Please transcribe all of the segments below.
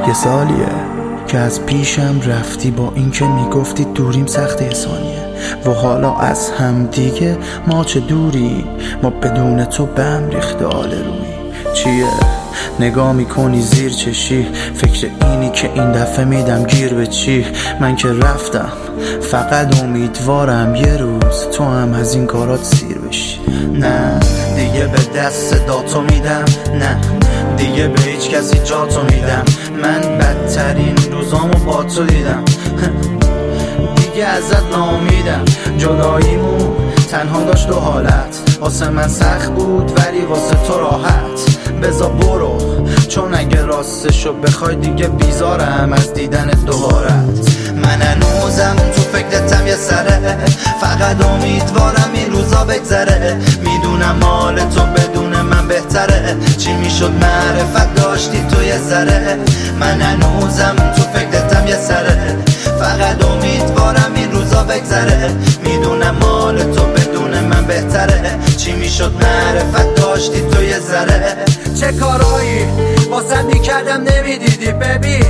یه سالیه که از پیشم رفتی، با اینکه میگفتی دوریم سخت ثانیه و حالا از هم دیگه ما چه دوری، ما بدون تو بهم ریخته آل روی. چیه نگاه میکنی زیر چشی، فکر اینی که این دفعه میدم گیر به چی؟ من که رفتم فقط امیدوارم یه روز تو هم از این کارات سیر بشی. نه دیگه به دست صداتو میدم، نه دیگه به هیچ کسی جاتو میدم. من بدترین روزامو با تو دیدم، دیگه ازت ناامیدم. جداییمون تنها داشت دو حالت، واسه من سخت بود ولی واسه تو راحت. بذار برو چون اگه راستشو بخوای دیگه بیزارم از دیدن دوبارت. من هنوزم تو فکرتم یه سره، فقط امیدوارم این روزا بگذره. میدونم مال تو بدون من بهتره، چی میشد معرفت داشتی تو یه ذره. من هنوزم تو فکرتم یه سره، فقط امیدوارم این روزا بگذره. میدونم مال تو بدون من بهتره، چی میشد معرفت داشتی تو یه ذره. چه کارایی واسه میکردم نمیدیدی ببین،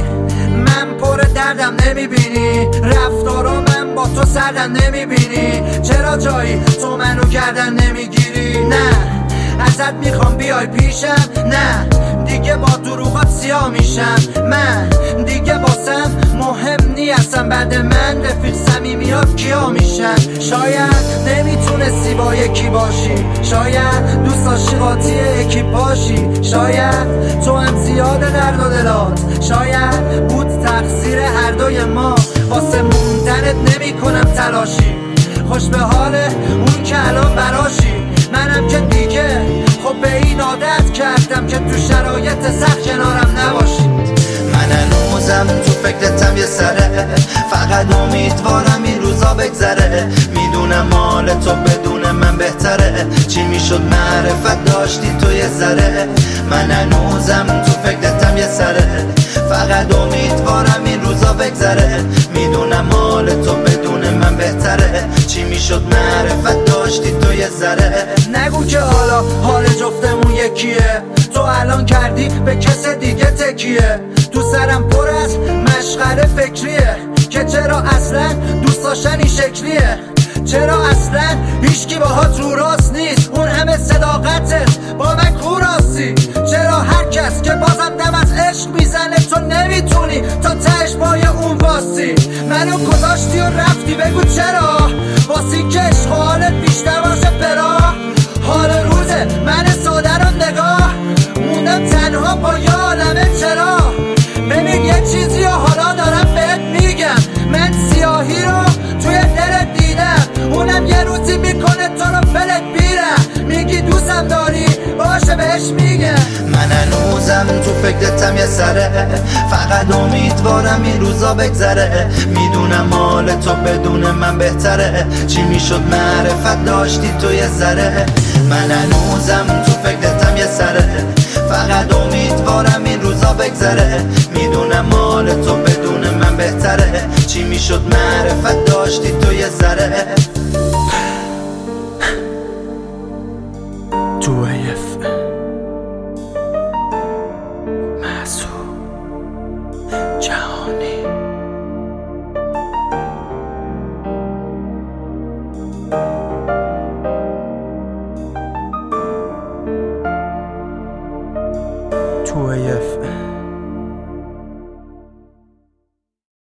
من پر دردم نمیبینی، رفتارا من با تو سردم نمیبینی. چرا جایی تو منو گردن نمیگیری؟ نه ازت میخوام بیای پیشم، نه دیگه با دروغات سیاه میشم. من دیگه واسم مهم نیستم، بعد من رفیق صمیمیات کیا میشن. شاید نمیتونستی با یکی باشی، شاید دوست داشتی قاطی یکی باشی، شاید تو هم زیاده درد و دلات، شاید بود تقصیر هر دوی ما. واسه موندنت نمی کنم تلاشی، خوش به حال اون که الان براشی. منم که دیگه خب به این عادت کردم که تو شرایط سخت کنارم نباشی. من هنوزم تو فکرتم یه سره، فقط امیدوارم این روزا بگذره. میدونم مال تو بدون من بهتره، چی میشد معرفت داشتی تو یه ذره. من هنوزم تو فکرتم یه سره، فقط امیدوارم این روزا بگذره. میدونم مال تو بدون من بهتره، چی میشد معرفت داشتی تو یه ذره. نگو که حالا حال جفتمون یکیه، تو الان کردی به کس دیگه تکیه. تو سرم پر از مشغله فکریه که چرا اصلا دوست داشتن این شکلیه، چرا اصلا هیچکی باهات رو راست نیست، اون همه صداقتت با من کوراستی. چرا هر کس که بازم دم از عشق میزنه تو نمیتونی تا تهش پای اون واستی. منو گذاشتی و رفتی، بگو چرا؟ واسی که عشق حالت بیشتر باشه برا. حال روزه من ساده رو نگاه موندم تنها با یه عالمه چرا. ببین یه چیزی و حالا دارم بهت میگم، من سیاهی رو توی دلت دیدم، اونم یه روزی میکنه تو رو بلت بیرم. میگی دوستم داری باشه بهش میگم. من هنوزم تو فکرتم یه سره، فقط امیدوارم این روزا بگذره. میدونم مال تو بدون من بهتره، چی میشد معرفت داشتی تو یه ذره. من هنوزم تو فکرتم یه سره، فقط امیدوارم این روزا بگذره. میدونم مال تو بدون من بهتره، چی میشد معرفت داشتی تو یه ذره. تو محسوب جهانی. تو